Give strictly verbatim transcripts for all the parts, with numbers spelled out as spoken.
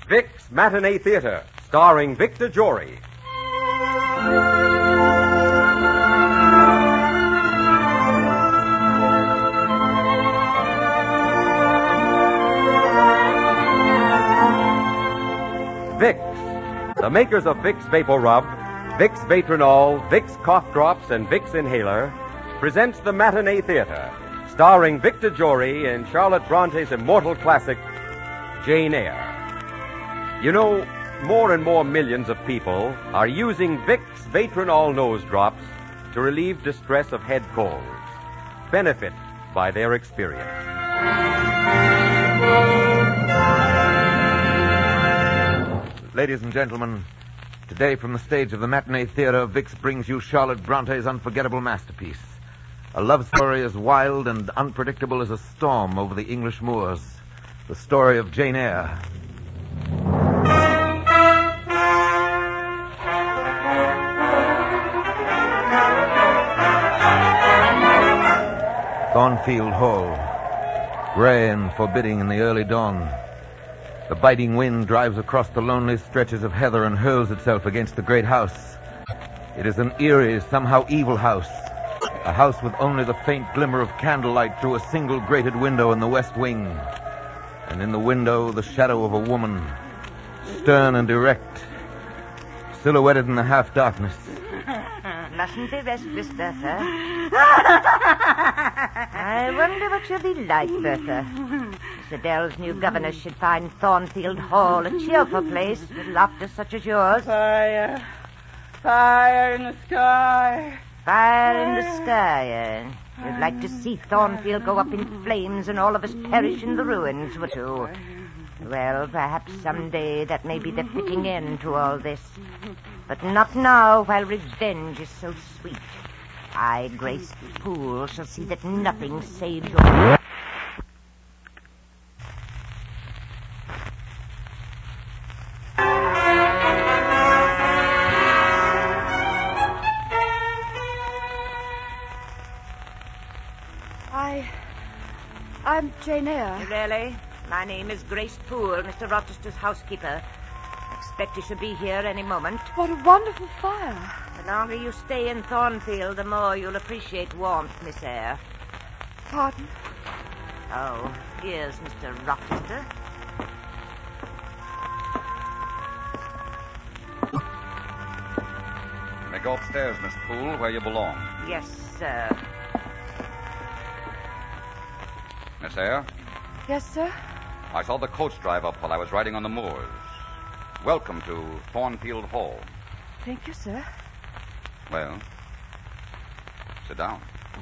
Vic's Matinee Theater, starring Victor Jory. Vicks, the makers of Vicks Vapor Rub, Vicks Vatronol, Vicks Cough Drops, and Vicks Inhaler, presents the Matinee Theater, starring Victor Jory in Charlotte Bronte's immortal classic, Jane Eyre. You know, more and more millions of people are using Vicks Vatronol nose drops to relieve distress of head colds. Benefit by their experience. Ladies and gentlemen, today from the stage of the Matinee Theater, Vicks brings you Charlotte Bronte's unforgettable masterpiece. A love story as wild and unpredictable as a storm over the English moors. The story of Jane Eyre. Thornfield Hall, gray and forbidding in the early dawn. The biting wind drives across the lonely stretches of heather and hurls itself against the great house. It is an eerie, somehow evil house. A house with only the faint glimmer of candlelight through a single grated window in the west wing. And in the window, the shadow of a woman, stern and erect, silhouetted in the half-darkness. Mustn't be restless, Bertha. I wonder what she'll be like, Bertha. Miss Adele's new governess should find Thornfield Hall a cheerful place with laughter such as yours. Fire. Fire in the sky. Fire in the sky, eh? You'd like to see Thornfield go up in flames and all of us perish in the ruins, would you? Well, perhaps someday that may be the fitting end to all this. But not now, while revenge is so sweet. I, Grace Poole, shall see that nothing saves your... I... I'm Jane Eyre. Really? My name is Grace Poole, Mister Rochester's housekeeper. Expect you should be here any moment. What a wonderful fire. The longer you stay in Thornfield, the more you'll appreciate warmth, Miss Eyre. Pardon? Oh, here's Mister Rochester. You may go upstairs, Miss Poole, where you belong. Yes, sir. Miss Eyre, Yes, sir? I saw the coach drive up while I was riding on the moors. Welcome to Thornfield Hall. Thank you, sir. Well, sit down.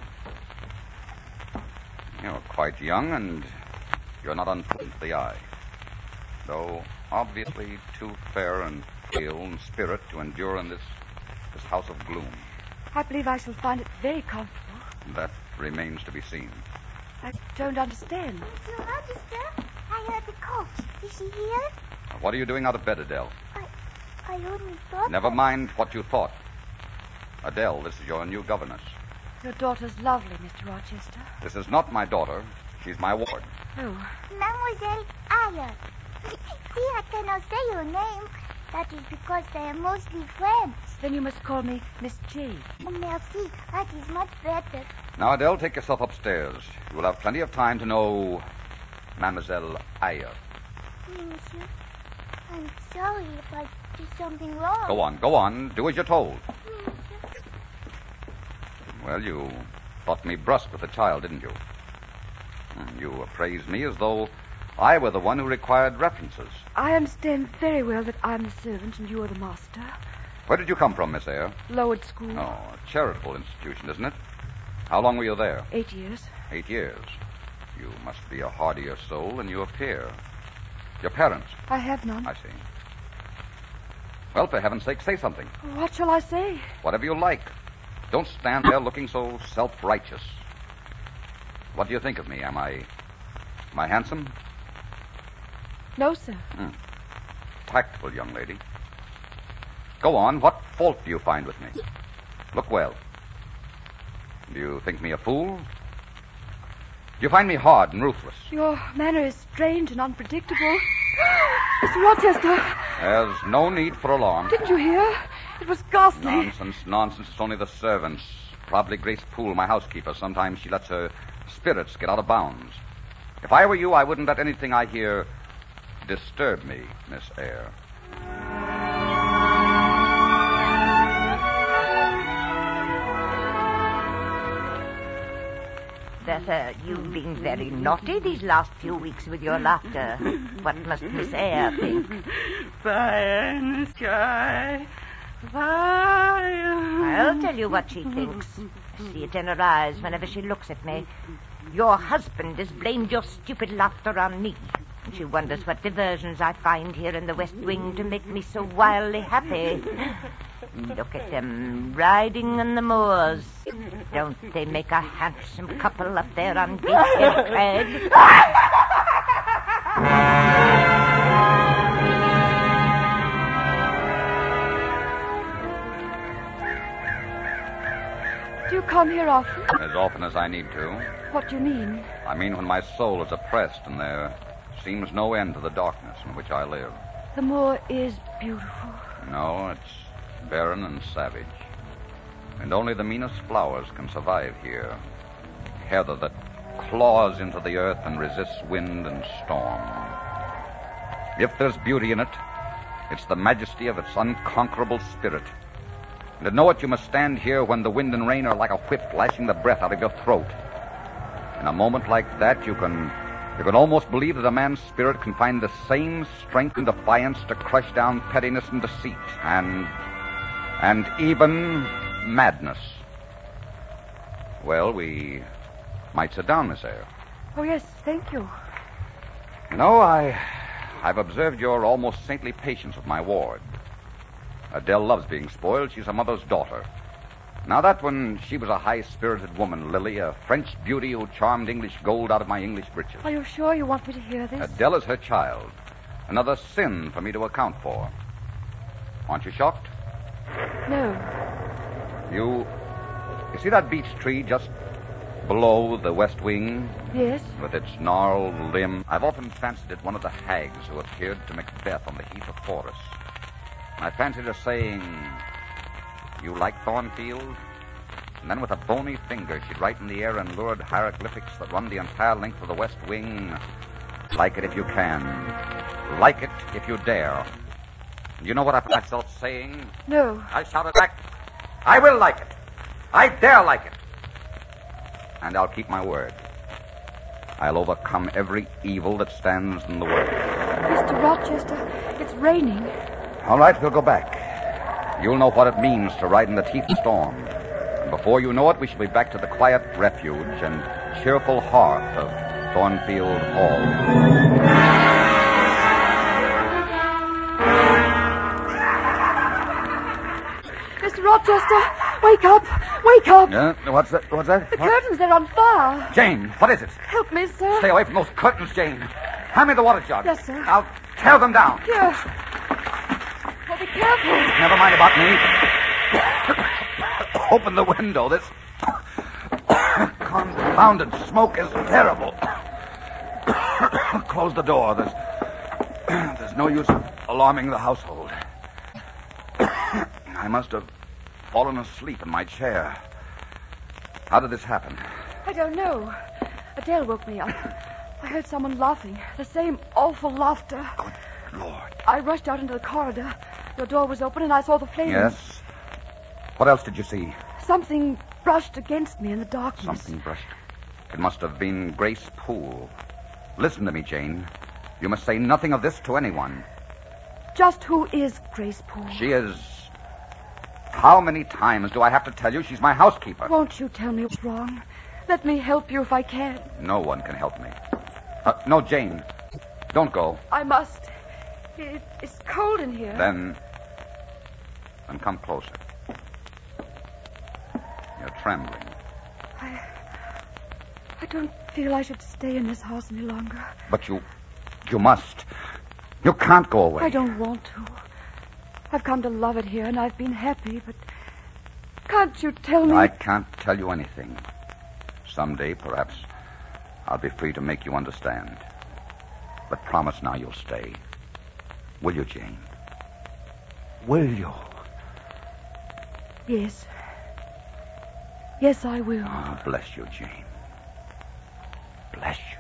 You're quite young, and you're not unpleasant to the eye. Though obviously too fair and pale in spirit to endure in this, this house of gloom. I believe I shall find it very comfortable. That remains to be seen. I don't understand. Mister Rochester, I heard the coach. Is she here? What are you doing out of bed, Adele? I, I only thought... Never that... mind what you thought. Adele, this is your new governess. Your daughter's lovely, Mister Rochester. This is not my daughter. She's my ward. Oh. Mademoiselle Eyre. See, I cannot say your name. That is because they are mostly friends. Then you must call me Miss Jane. Oh, merci. That is much better. Now, Adele, take yourself upstairs. You will have plenty of time to know Mademoiselle Eyre. Oui, monsieur. I'm sorry if I did something wrong. Go on, go on. Do as you're told. Oui, monsieur. Well, you thought me brusque with the child, didn't you? You appraised me as though I were the one who required references. I understand very well that I'm the servant and you are the master. Where did you come from, Miss Eyre? Lowered School. Oh, a charitable institution, isn't it? How long were you there? Eight years. Eight years. You must be a hardier soul than you appear. Your parents? I have none. I see. Well, for heaven's sake, say something. What shall I say? Whatever you like. Don't stand there looking so self-righteous. What do you think of me? Am I... Am I handsome? No, sir. Hmm. Tactful young lady. Go on. What fault do you find with me? Look well. Do you think me a fool? Do you find me hard and ruthless? Your manner is strange and unpredictable. Mister Rochester, There's no need for alarm. didn't you hear? It was ghastly. Nonsense, nonsense. It's only the servants. Probably Grace Poole, my housekeeper. Sometimes she lets her spirits get out of bounds. If I were you, I wouldn't let anything I hear disturb me, Miss Eyre. Bertha, you've been very naughty these last few weeks with your laughter. What must Miss Eyre think? Fire in the sky. Fire. I'll tell you what she thinks. I see it in her eyes whenever she looks at me. Your husband has blamed your stupid laughter on me. And she wonders what diversions I find here in the West Wing to make me so wildly happy. Look at them, riding on the moors. Don't they make a handsome couple up there on Gateshead Crag? Do you come here often? As often as I need to. What do you mean? I mean when my soul is oppressed and there seems no end to the darkness in which I live. The moor is beautiful. No, it's barren and savage. And only the meanest flowers can survive here. Heather that claws into the earth and resists wind and storm. If there's beauty in it, it's the majesty of its unconquerable spirit. And to know it, you must stand here when the wind and rain are like a whip lashing the breath out of your throat. In a moment like that, you can you can almost believe that a man's spirit can find the same strength and defiance to crush down pettiness and deceit and and even madness. Well, we might sit down, Miss Eyre. Oh, yes, thank you. You know, I, I've observed your almost saintly patience with my ward. Adele loves being spoiled. She's her mother's daughter. Now that when she was a high-spirited woman, Lily, a French beauty who charmed English gold out of my English breeches. Are you sure you want me to hear this? Adele is her child. Another sin for me to account for. Aren't you shocked? No. You, you see that beech tree just below the west wing? Yes? With its gnarled limb? I've often fancied it one of the hags who appeared to Macbeth on the heath of Forres. I fancied her saying, "You like Thornfield?" And then with a bony finger, she'd write in the air in lurid hieroglyphics that run the entire length of the west wing. Like it if you can. Like it if you dare. And you know what I found myself saying? No. I shouted back, "I will like it. I dare like it." And I'll keep my word. I'll overcome every evil that stands in the way. Mister Rochester, it's raining. All right, we'll go back. You'll know what it means to ride in the teeth of storm. And before you know it, we shall be back to the quiet refuge and cheerful hearth of Thornfield Hall. Mister Rochester, wake up! Wake up! Yeah? What's that? What's that? The What? curtains, they're on fire. Jane, what is it? Help me, sir. Stay away from those curtains, Jane. Hand me the water jug. Yes, sir. I'll tear them down. Here. Oh, be careful. Never mind about me. Open the window. This confounded smoke is terrible. Close the door. There's, there's no use of alarming the household. I must have fallen asleep in my chair. How did this happen? I don't know. Adele woke me up. I heard someone laughing. The same awful laughter. Good Lord. I rushed out into the corridor. Your door was open and I saw the flames. Yes? What else did you see? Something brushed against me in the darkness. Something brushed. It must have been Grace Poole. Listen to me, Jane. You must say nothing of this to anyone. Just who is Grace Poole? She is... How many times do I have to tell you she's my housekeeper? Won't you tell me what's wrong? Let me help you if I can. No one can help me. Uh, no, Jane. Don't go. I must. It, it's cold in here. Then... Then come closer. You're trembling. I... I don't feel I should stay in this house any longer. But you... You must. You can't go away. I don't want to. I've come to love it here, and I've been happy, but... Can't you tell me... I can't tell you anything. Someday, perhaps, I'll be free to make you understand. But promise now you'll stay. Will you, Jane? Will you? Yes. Yes, I will. Oh, bless you, Jane. Bless you.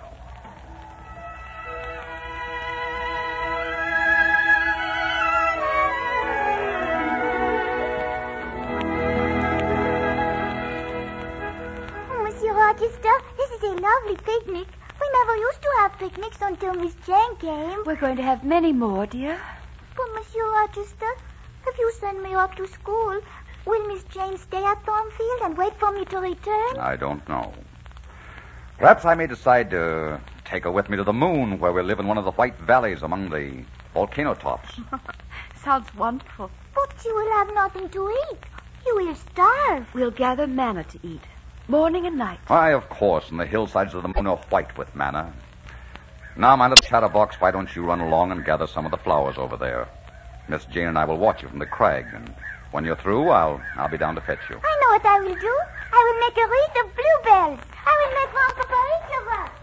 Oh, Monsieur Rochester, this is a lovely picnic. We never used to have picnics until Miss Jane came. We're going to have many more, dear. But, Monsieur Rochester, if you send me off to school, will Miss Jane stay at Thornfield and wait for me to return? I don't know. Perhaps I may decide to take her with me to the moon, where we live in one of the white valleys among the volcano tops. Sounds wonderful. But you will have nothing to eat. You will starve. We'll gather manna to eat, morning and night. Why, of course, and the hillsides of the moon are white with manna. Now, my little chatterbox, why don't you run along and gather some of the flowers over there? Miss Jane and I will watch you from the crag, and when you're through, I'll I'll be down to fetch you. I know what I will do. I will make a wreath of bluebells. I will make one for each of us.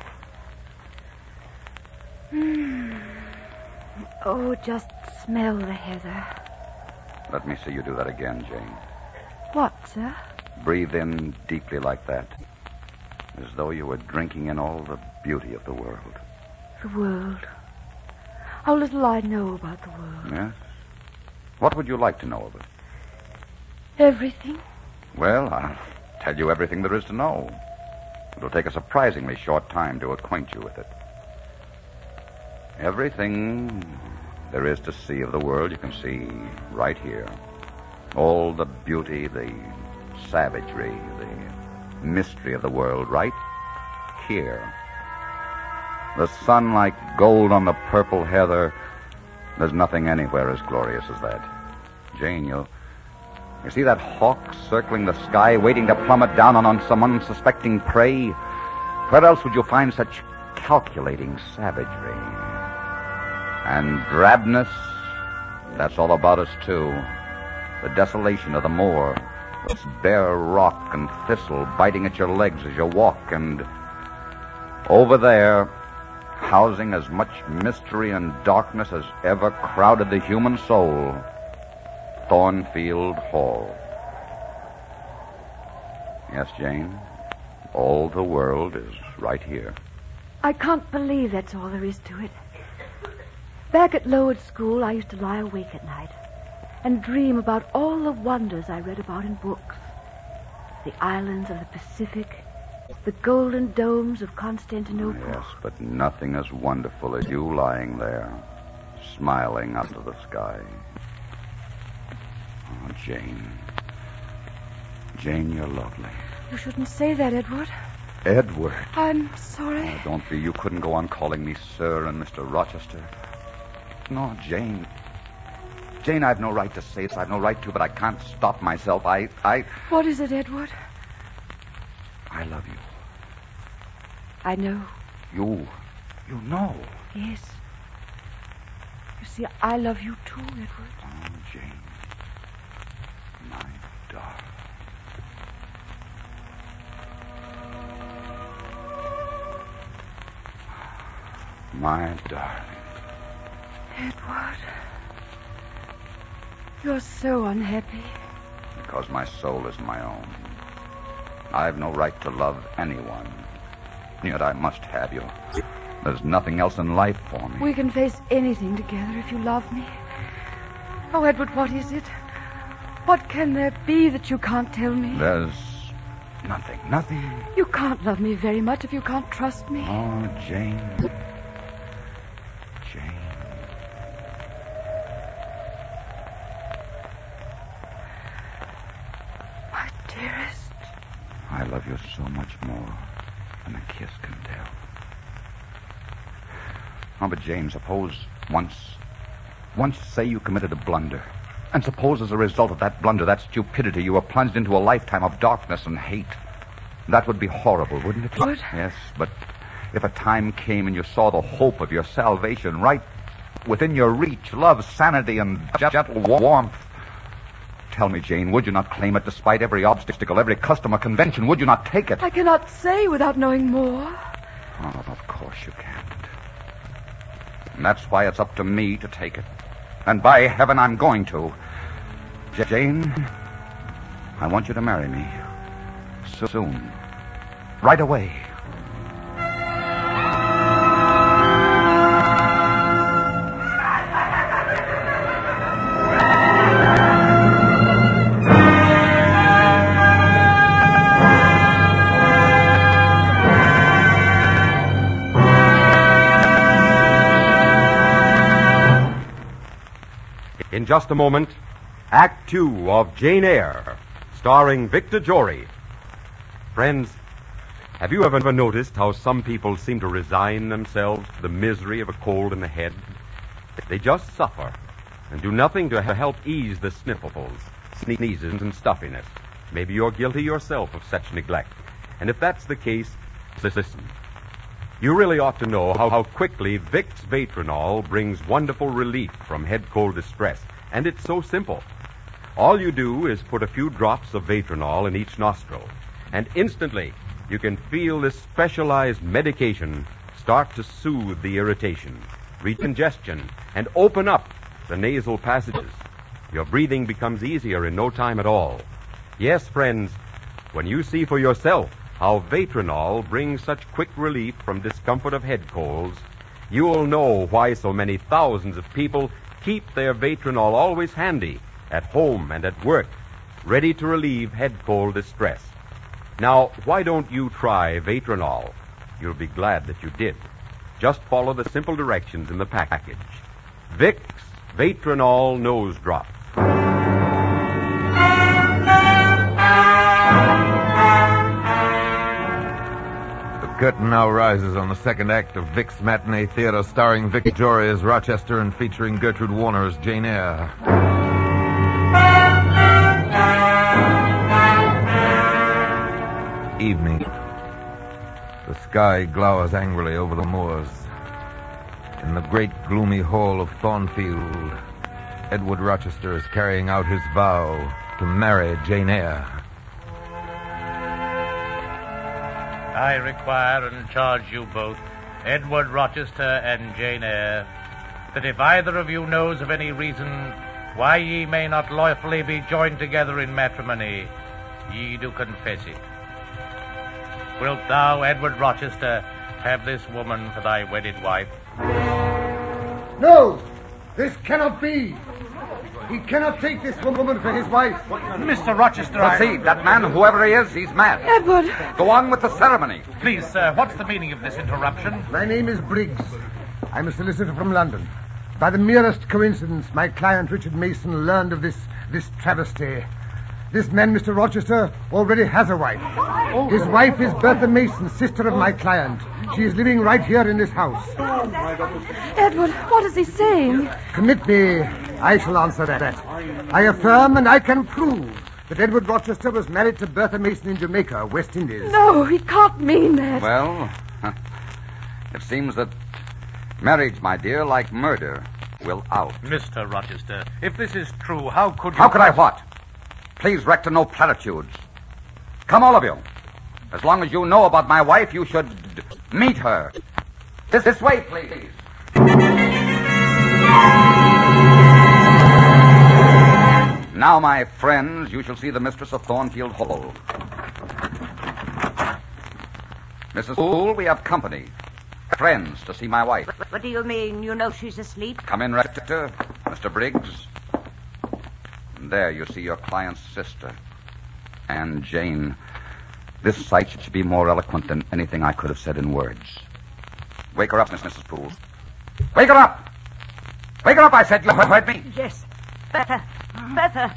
Hmm. Oh, just smell the heather. Let me see you do that again, Jane. What, sir? Breathe in deeply like that, as though you were drinking in all the beauty of the world. The world. How little I know about the world. Yes? What would you like to know of it? Everything. Well, I'll tell you everything there is to know. It'll take a surprisingly short time to acquaint you with it. Everything there is to see of the world you can see right here. All the beauty, the savagery, the mystery of the world right here. The sun like gold on the purple heather. There's nothing anywhere as glorious as that. Jane, you, you see that hawk circling the sky, waiting to plummet down on, on some unsuspecting prey? Where else would you find such calculating savagery? And drabness, that's all about us, too. The desolation of the moor, this bare rock and thistle biting at your legs as you walk, and over there, housing as much mystery and darkness as ever crowded the human soul, Thornfield Hall. Yes, Jane, all the world is right here. I can't believe that's all there is to it. Back at Lowood School, I used to lie awake at night and dream about all the wonders I read about in books. The islands of the Pacific, the golden domes of Constantinople. Yes, but nothing as wonderful as you lying there, smiling up to the sky. Oh, Jane. Jane, you're lovely. You shouldn't say that, Edward. Edward. I'm sorry. Oh, don't be. You couldn't go on calling me Sir and Mister Rochester. No, Jane. Jane, I've no right to say this. I've no right to, but I can't stop myself. I, I... What is it, Edward? I love you. I know. You... You know. Yes. You see, I love you too, Edward. Oh, Jane. My darling. My darling. Edward. You're so unhappy. Because my soul is my own. I've no right to love anyone. Yet I must have you. There's nothing else in life for me. We can face anything together if you love me. Oh, Edward, what is it? What can there be that you can't tell me? There's nothing, nothing. You can't love me very much if you can't trust me. Oh, Jane. Jane. My dearest. I love you so much more than a kiss can tell. Oh, but Jane, suppose once, once say you committed a blunder. And suppose as a result of that blunder, that stupidity, you were plunged into a lifetime of darkness and hate. That would be horrible, wouldn't it? Would? Yes, but if a time came and you saw the hope of your salvation right within your reach, love, sanity, and gentle warmth, tell me, Jane, would you not claim it despite every obstacle, every custom or convention? Would you not take it? I cannot say without knowing more. Oh, of course you can't. And that's why it's up to me to take it. And by heaven, I'm going to. J- Jane, I want you to marry me. Soon. Right away. In just a moment, Act Two of Jane Eyre, starring Victor Jory. Friends, have you ever noticed how some people seem to resign themselves to the misery of a cold in the head? They just suffer and do nothing to help ease the sniffles, sneezes, and stuffiness. Maybe you're guilty yourself of such neglect. And if that's the case, listen. You really ought to know how, how quickly Vicks Vatronol brings wonderful relief from head cold distress. And it's so simple. All you do is put a few drops of Vatronol in each nostril, and instantly you can feel this specialized medication start to soothe the irritation, recongestion, and open up the nasal passages. Your breathing becomes easier in no time at all. Yes, friends, when you see for yourself how Vatronol brings such quick relief from discomfort of head colds, you will know why so many thousands of people keep their Vatronol always handy, at home and at work, ready to relieve head cold distress. Now, why don't you try Vatronol? You'll be glad that you did. Just follow the simple directions in the package. Vicks Vatronol Nose Drops. The curtain now rises on the second act of Vicks Matinee Theater, starring Victor Jory as Rochester and featuring Gertrude Warner as Jane Eyre. Evening. The sky glowers angrily over the moors. In the great gloomy hall of Thornfield, Edward Rochester is carrying out his vow to marry Jane Eyre. I require and charge you both, Edward Rochester and Jane Eyre, that if either of you knows of any reason why ye may not lawfully be joined together in matrimony, ye do confess it. Wilt thou, Edward Rochester, have this woman for thy wedded wife? No! This cannot be! He cannot take this woman for his wife. Mister Rochester, I... Proceed. That man, whoever he is, he's mad. Edward! Go on with the ceremony. Please, sir, what's the meaning of this interruption? My name is Briggs. I'm a solicitor from London. By the merest coincidence, my client, Richard Mason, learned of this, this travesty. This man, Mister Rochester, already has a wife. His wife is Bertha Mason, sister of my client. She is living right here in this house. Edward, what is he saying? Commit me. I shall answer that. I affirm and I can prove that Edward Rochester was married to Bertha Mason in Jamaica, West Indies. No, he can't mean that. Well, it seems that marriage, my dear, like murder, will out. Mister Rochester, if this is true, how could you... How could I what? Please rector no platitudes. Come, all of you. As long as you know about my wife, you should meet her. This, this way, please. Now, my friends, you shall see the mistress of Thornfield Hall. Missus Poole, we have company. Friends to see my wife. What, what do you mean? You know she's asleep? Come in, Rector. Mister Briggs. And there you see your client's sister. And Jane. This sight should be more eloquent than anything I could have said in words. Wake her up, Miss Missus Poole. Wake her up! Wake her up, I said. You heard me? Yes. Better. Better.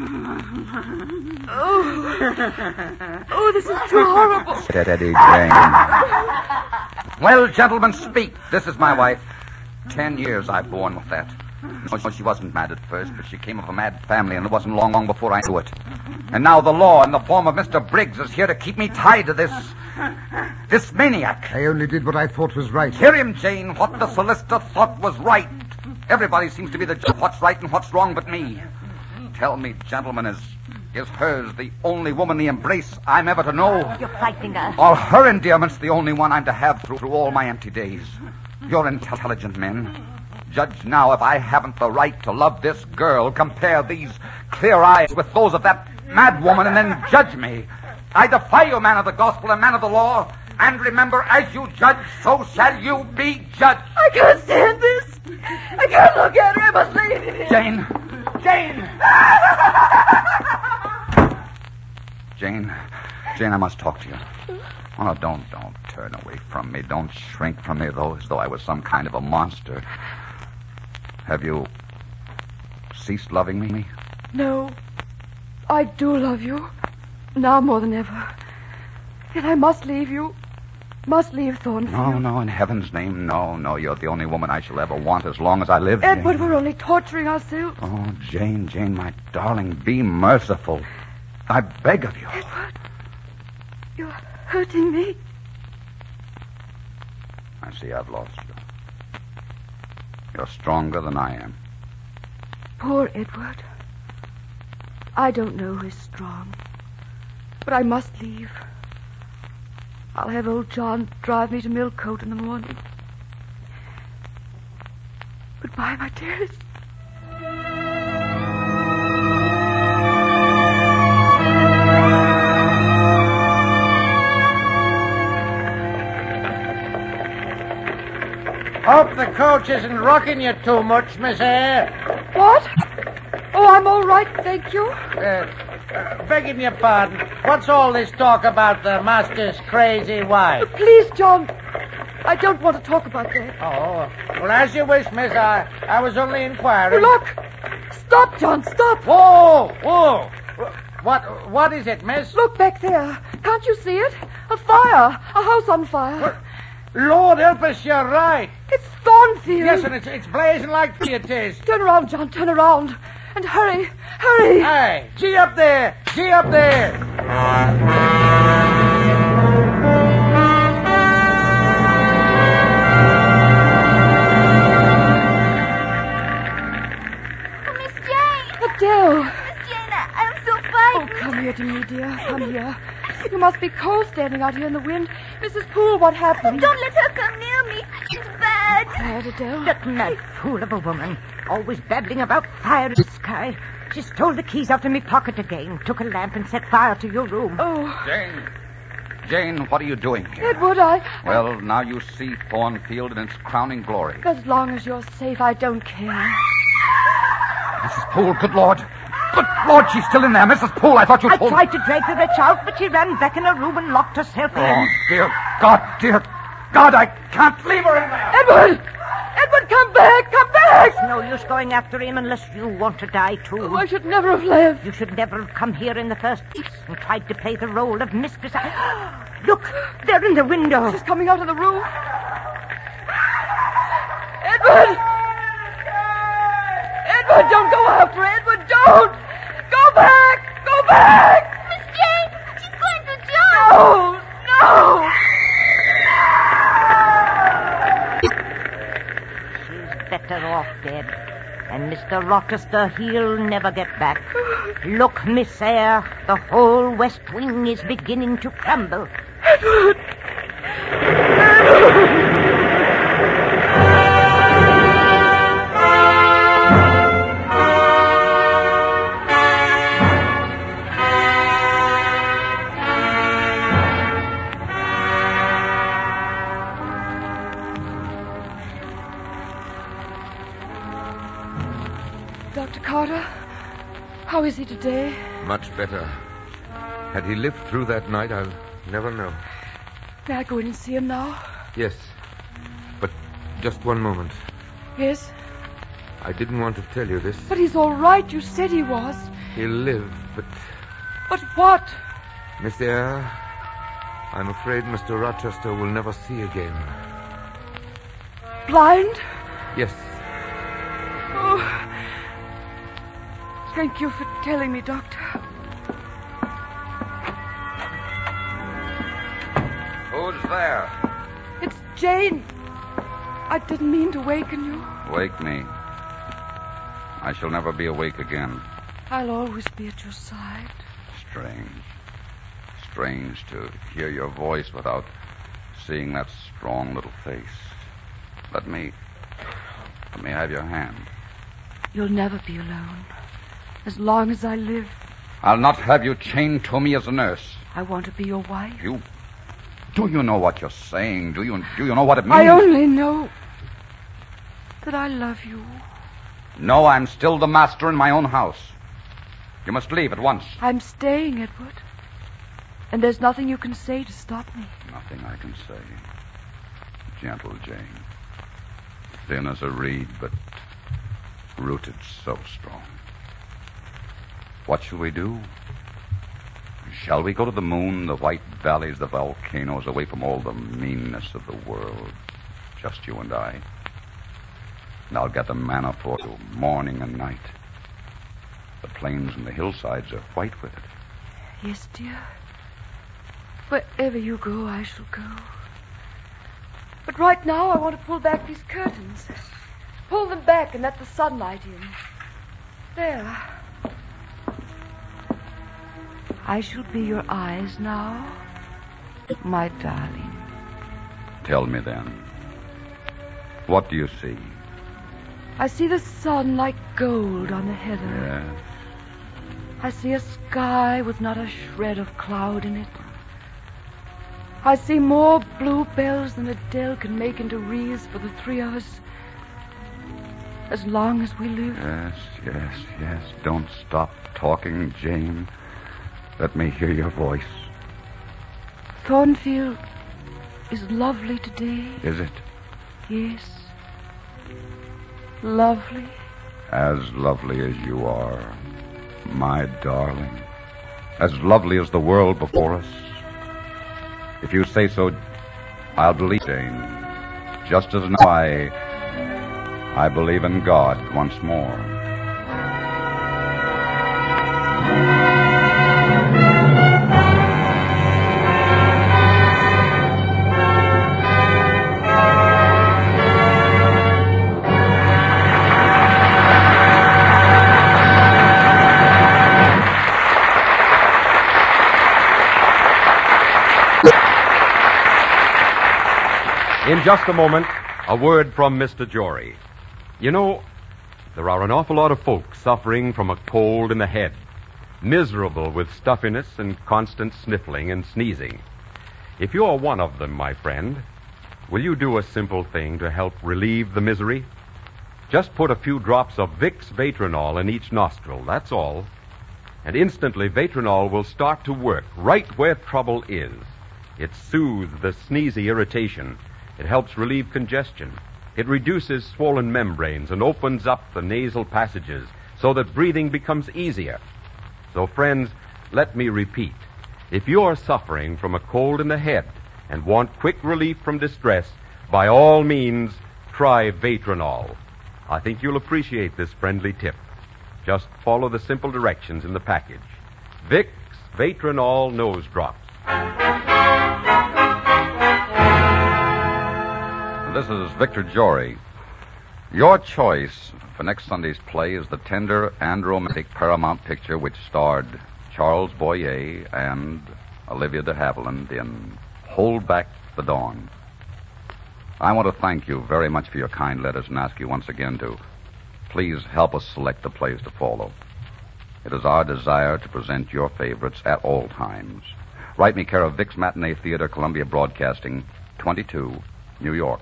Oh. Oh, this is too horrible. Steady, Jane. Well, gentlemen, speak. This is my wife. Ten years I've borne with that. No, she wasn't mad at first, but she came of a mad family, and it wasn't long, long before I knew it. And now the law, in the form of Mister Briggs, is here to keep me tied to this... this maniac. I only did what I thought was right. Hear him, Jane. What the solicitor thought was right. Everybody seems to be the judge of what's right and what's wrong but me. Tell me, gentlemen, is Is hers the only womanly embrace I'm ever to know? You're frightening her. All her endearments the only one I'm to have through, through all my empty days. You're intelligent men. Judge now if I haven't the right to love this girl. Compare these clear eyes with those of that mad woman and then judge me. I defy you, man of the gospel and man of the law. And remember, as you judge, so shall you be judged. I can't stand this. I can't look at her. I must leave here. Jane. Jane. Jane. Jane, I must talk to you. Oh, no, don't, don't turn away from me. Don't shrink from me, though, as though I was some kind of a monster. Have you ceased loving me? No. I do love you. Now more than ever. Yet I must leave you. Must leave Thornfield. No, no, in heaven's name, no, no. You're the only woman I shall ever want as long as I live, Edward, Jane. we're only torturing ourselves. Oh, Jane, Jane, my darling, be merciful. I beg of you. Edward, you're hurting me. I see I've lost you. You're stronger than I am. Poor Edward. I don't know who's strong. But I must leave. I'll have old John drive me to Millcote in the morning. Goodbye, my dearest. Hope the coach isn't rocking you too much, Miss Eyre. What? Oh, I'm all right, thank you. Uh, uh, begging your pardon, what's all this talk about the master's crazy wife? Please, John. I don't want to talk about that. Oh, well, as you wish, miss. I, I was only inquiring. Look! Stop, John, stop! Whoa, whoa! What, what is it, miss? Look back there. Can't you see it? A fire. A house on fire. What? Lord help us, you're right. It's Thornfield. Yes, and it's, it's blazing like it is. Turn around, John, turn around. And hurry, hurry. Hey, gee up there, gee up there. Oh, Miss Jane. Adele. Miss Jane, I, I'm so Oh, frightened. come here to me, dear. Come here. You must be cold standing out here in the wind. Missus Poole, what happened? Don't let her come near me. It's bad. Quiet, Adele. That mad fool of a woman. Always babbling about fire in the sky. She stole the keys out of me pocket again. Took a lamp and set fire to your room. Oh. Jane. Jane, what are you doing here? Edward, I... Well, now you see Thornfield in its crowning glory. As long as you're safe, I don't care. Missus Poole, good Lord. Good Lord, she's still in there. Missus Poole, I thought you I told tried to drag the wretch out, but she ran back in her room and locked herself Oh, in. dear God, dear God, I can't leave her in there. Edward! Edward, come back! Come back! There's no use going after him unless you want to die, too. Oh, I should never have left. You should never have come here in the first place and tried to play the role of mistress. Look, they're in the window. She's coming out of the room. Edward! Edward, don't go after her. Edward, don't! Go back! Go back! Miss Jane, she's going to jump. No! No! She's better off dead. And Mister Rochester, he'll never get back. Look, Miss Eyre, the whole West Wing is beginning to crumble. Edward! Edward! Doctor Carter, how is he today? Much better. Had he lived through that night, I'll never know. May I go in and see him now? Yes. But just one moment. Yes? I didn't want to tell you this. But he's all right. You said he was. He'll live, but... But what? Miss Eyre, I'm afraid Mister Rochester will never see again. Blind? Yes. Oh. Thank you for telling me, Doctor. Who's there? It's Jane. I didn't mean to waken you. Wake me. I shall never be awake again. I'll always be at your side. Strange. Strange to hear your voice without seeing that strong little face. Let me... Let me have your hand. You'll never be alone. As long as I live. I'll not have you chained to me as a nurse. I want to be your wife. You... Do you know what you're saying? Do you, do you know what it means? I only know that I love you. No, I'm still the master in my own house. You must leave at once. I'm staying, Edward. And there's nothing you can say to stop me. Nothing I can say. Gentle Jane. Thin as a reed, but rooted so strong. What shall we do? Shall we go to the moon, the white valleys, the volcanoes, away from all the meanness of the world? Just you and I. And I'll get the manna for you morning and night. The plains and the hillsides are white with it. Yes, dear. Wherever you go, I shall go. But right now, I want to pull back these curtains. Pull them back and let the sunlight in. There. I shall be your eyes now, my darling. Tell me then. What do you see? I see the sun like gold on the heather. Yes. I see a sky with not a shred of cloud in it. I see more bluebells than Adele can make into wreaths for the three of us. As long as we live. Yes, yes, yes. Don't stop talking, Jane. Let me hear your voice. Thornfield is lovely today. Is it? Yes. Lovely. As lovely as you are, my darling. As lovely as the world before us. If you say so, I'll believe, Jane. Just as now I... I believe in God once more. In just a moment, a word from Mister Jory. You know, there are an awful lot of folks suffering from a cold in the head, miserable with stuffiness and constant sniffling and sneezing. If you're one of them, my friend, will you do a simple thing to help relieve the misery? Just put a few drops of Vicks Vatronol in each nostril, that's all. And instantly Vatronol will start to work right where trouble is. It soothes the sneezy irritation. It helps relieve congestion. It reduces swollen membranes and opens up the nasal passages so that breathing becomes easier. So, friends, let me repeat. If you're suffering from a cold in the head and want quick relief from distress, by all means, try Vatronol. I think you'll appreciate this friendly tip. Just follow the simple directions in the package. Vicks Vatronol Nose Drops. This is Victor Jory. Your choice for next Sunday's play is the tender and romantic Paramount picture which starred Charles Boyer and Olivia de Havilland in Hold Back the Dawn. I want to thank you very much for your kind letters and ask you once again to please help us select the plays to follow. It is our desire to present your favorites at all times. Write me care of Vic's Matinee Theater, Columbia Broadcasting, twenty-two, New York.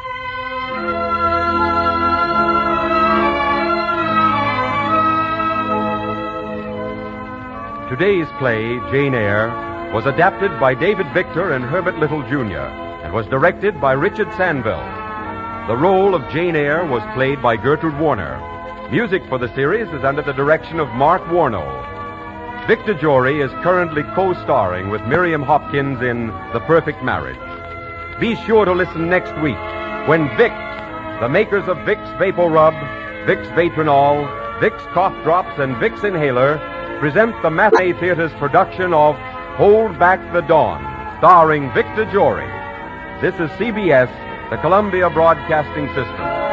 Today's play, Jane Eyre, was adapted by David Victor and Herbert Little Junior and was directed by Richard Sanville. The role of Jane Eyre was played by Gertrude Warner. Music for the series is under the direction of Mark Warnow. Victor Jory is currently co-starring with Miriam Hopkins in The Perfect Marriage. Be sure to listen next week when Vicks, the makers of Vicks Vapor Rub, Vicks Vatronol, Vicks Cough Drops, and Vicks Inhaler, present the Matinee Theater's production of Hold Back the Dawn, starring Victor Jory. This is C B S, the Columbia Broadcasting System.